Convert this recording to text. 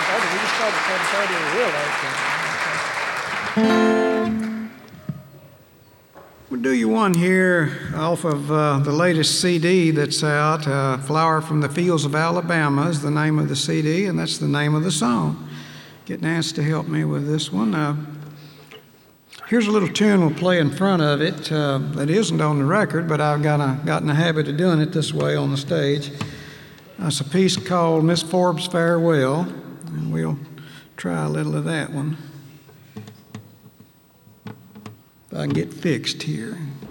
7:30. We just started at 7:30 and real late. We'll do you one here off of the latest CD that's out. Flower from the Fields of Alabama is the name of the CD, and that's the name of the song. Get Nance to help me with this one. Here's a little tune we'll play in front of it that isn't on the record, but I've gotten a habit of doing it this way on the stage. It's a piece called Miss Forbes' Farewell, and we'll try a little of that one. If I can get fixed here.